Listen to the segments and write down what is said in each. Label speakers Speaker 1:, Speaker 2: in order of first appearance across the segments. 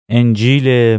Speaker 1: انجیل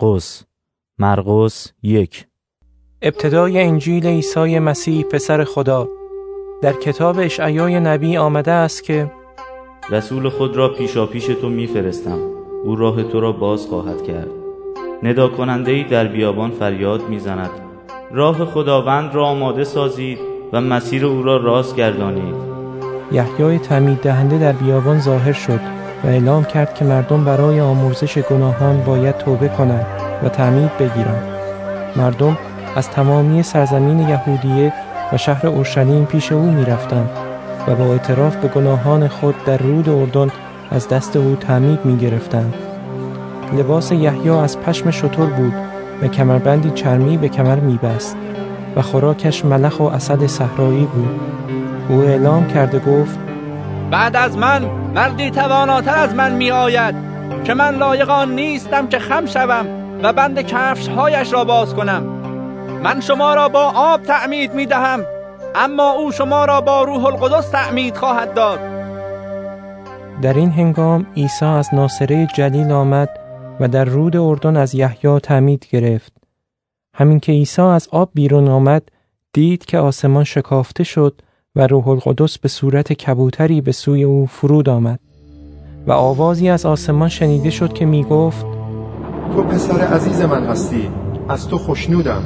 Speaker 1: مرقس 1.
Speaker 2: ابتدای انجیل عیسی مسیح پسر خدا. در کتاب اشعیای نبی آمده است که
Speaker 1: رسول خود را پیشاپیش تو میفرستم، او راه تو را باز خواهد کرد. ندا کننده‌ای در بیابان فریاد میزند، راه خداوند را آماده سازید و مسیر او را راست گردانید.
Speaker 2: یحیای تعمید دهنده در بیابان ظاهر شد و اعلام کرد که مردم برای آمرزش گناهان باید توبه کنند و تعمید بگیرند. مردم از تمامی سرزمین یهودیه و شهر اورشلیم پیش او می رفتند و با اعتراف به گناهان خود در رود اردن از دست او تعمید می گرفتند. لباس یحیی از پشم شتر بود و کمربندی چرمی به کمر می بست و خوراکش ملخ و عسل صحرایی بود. او اعلام کرد و گفت:
Speaker 3: بعد از من مردی تواناتر از من می آید که من لایق آن نیستم که خم شوم و بند کفش‌هایش را باز کنم. من شما را با آب تعمید می دهم، اما او شما را با روح القدس تعمید خواهد داد.
Speaker 2: در این هنگام عیسی از ناصره جلیل آمد و در رود اردن از یحیی تعمید گرفت. همین که عیسی از آب بیرون آمد، دید که آسمان شکافته شد و روح القدس به صورت کبوتری به سوی او فرود آمد و آوازی از آسمان شنیده شد که می گفت:
Speaker 4: تو پسر عزیز من هستی، از تو خوشنودم.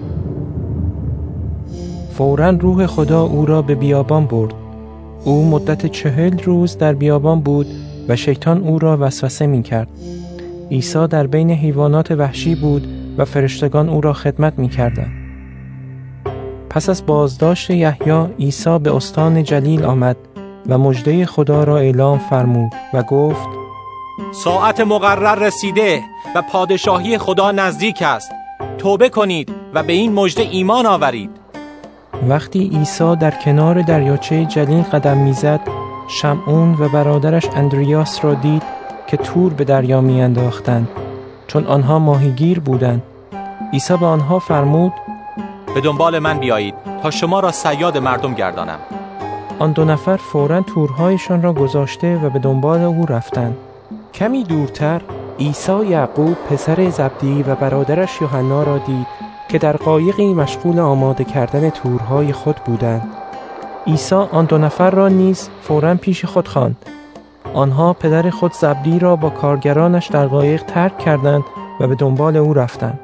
Speaker 2: فوراً روح خدا او را به بیابان برد. او مدت 40 روز در بیابان بود و شیطان او را وسوسه می کرد. عیسی در بین حیوانات وحشی بود و فرشتگان او را خدمت می کردند. پس از بازداشت یحیی، عیسی به استان جلیل آمد و مژده خدا را اعلام فرمود و گفت:
Speaker 5: ساعت مقرر رسیده و پادشاهی خدا نزدیک است. توبه کنید و به این مژده ایمان آورید.
Speaker 2: وقتی عیسی در کنار دریاچه جلیل قدم میزد، شمعون و برادرش اندریاس را دید که تور به دریا میانداختند، چون آنها ماهیگیر بودند. عیسی به آنها فرمود:
Speaker 5: به دنبال من بیایید تا شما را صیاد مردم گردانم.
Speaker 2: آن 2 نفر فوراً تورهایشان را گذاشته و به دنبال او رفتند. کمی دورتر عیسی یعقوب پسر زبدی و برادرش یوحنا را دید که در قایقی مشغول آماده کردن تورهای خود بودند. عیسی آن 2 نفر را نیز فوراً پیش خود خواند. آنها پدر خود زبدی را با کارگرانش در قایق ترک کردند و به دنبال او رفتند.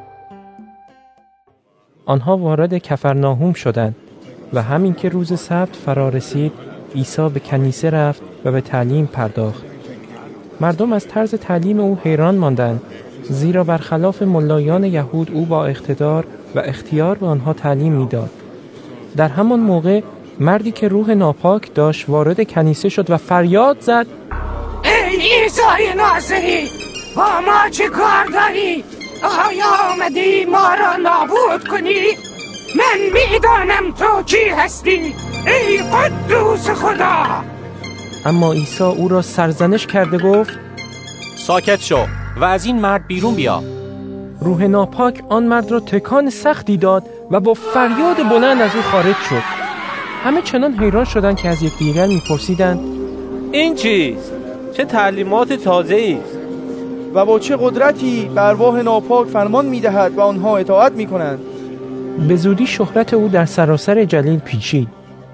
Speaker 2: آنها وارد کفرناهوم شدند و همین که روز سبت فرا رسید، عیسی به کنیسه رفت و به تعلیم پرداخت. مردم از طرز تعلیم او حیران ماندند، زیرا برخلاف ملایان یهود او با اقتدار و اختیار به آنها تعلیم میداد. در همان موقع مردی که روح ناپاک داشت وارد کنیسه شد و فریاد زد:
Speaker 6: ای عیسی ناصری، با ما چه کار داری؟ آیا آمدی ما را نابود کنی؟ من میدانم تو کی هستی، ای قدوس خدا.
Speaker 2: اما عیسی او را سرزنش کرده گفت:
Speaker 5: ساکت شو و از این مرد بیرون بیا.
Speaker 2: روح ناپاک آن مرد را تکان سختی داد و با فریاد بلند از او خارج شد. همه چنان حیران شدند که از یکدیگر میپرسیدند:
Speaker 3: این چیست؟ چه تعلیمات تازه‌ای است و با چه قدرتی به ارواح ناپاک فرمان میدهد و آنها اطاعت میکنند؟
Speaker 2: به زودی شهرت او در سراسر جلیل پیچید.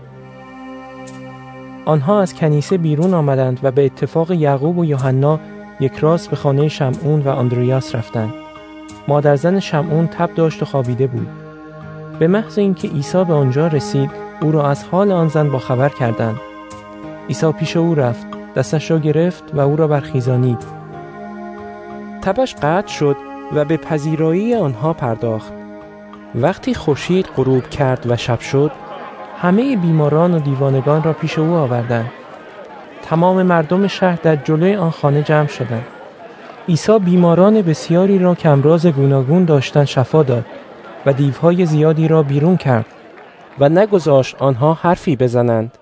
Speaker 2: آنها از کنیسه بیرون آمدند و به اتفاق یعقوب و یوحنا یک راست به خانه شمعون و اندریاس رفتند. مادرزن شمعون تب داشت و خوابیده بود. به محض اینکه عیسی به آنجا رسید، او را از حال آن زن با خبر کردند. عیسی پیش او رفت، دستش را گرفت و او را برخیزانید. تبش قطع شد و به پذیرایی آنها پرداخت. وقتی خورشید غروب کرد و شب شد، همه بیماران و دیوانگان را پیش او آوردند. تمام مردم شهر در جلوی آن خانه جمع شدند. عیسی بیماران بسیاری را که امراض گوناگون داشتند شفا داد و دیوهای زیادی را بیرون کرد و نگذاشت آنها حرفی بزنند.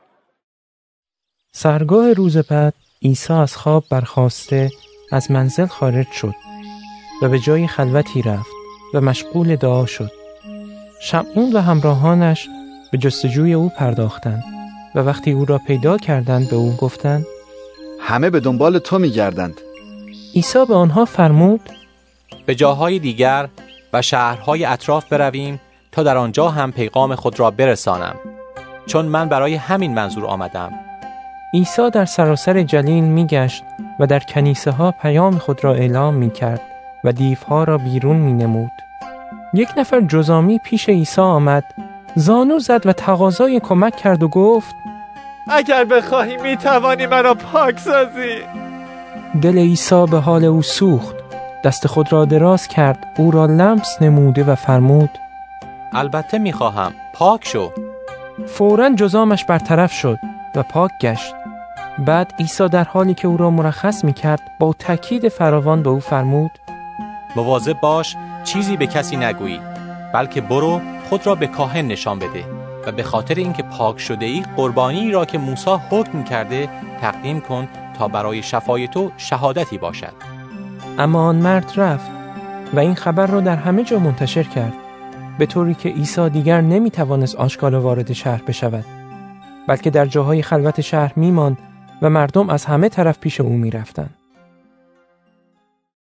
Speaker 2: سحرگاه روز بعد عیسی از خواب برخاسته از منزل خارج شد و به جای خلوتی رفت و مشغول دعا شد. شمعون و همراهانش به جستجوی او پرداختند و وقتی او را پیدا کردند به او گفتند:
Speaker 7: همه به دنبال تو می‌گردند.
Speaker 2: عیسی به آنها فرمود:
Speaker 5: به جاهای دیگر و شهرهای اطراف برویم تا در آنجا هم پیغام خود را برسانم، چون من برای همین منظور آمدم.
Speaker 2: عیسی در سراسر جلیل می‌گشت و در کنیسه ها پیام خود را اعلام می‌کرد و دیوها را بیرون می‌نمود. یک نفر جزامی پیش عیسی آمد، زانو زد و تقاضای کمک کرد و گفت:
Speaker 7: اگر بخواهی میتوانی مرا پاک سازی.
Speaker 2: دل عیسی به حال او سوخت، دست خود را دراز کرد، او را لمس نموده و فرمود:
Speaker 5: البته میخواهم، پاک شو.
Speaker 2: فوراً جزامش برطرف شد و پاک گشت. بعد عیسی در حالی که او را مرخص میکرد با تأکید فراوان به او فرمود:
Speaker 5: مواظب باش چیزی به کسی نگویی، بلکه برو خود را به کاهن نشان بده و به خاطر اینکه پاک شده ای قربانی را که موسی حکم کرده تقدیم کن تا برای شفای تو شهادتی باشد.
Speaker 2: اما آن مرد رفت و این خبر را در همه جا منتشر کرد، به طوری که عیسی دیگر نمیتوانست آشکار وارد شهر بشود، بلکه در جاهای خلوت شهر میماند و مردم از همه طرف پیش او میرفتند.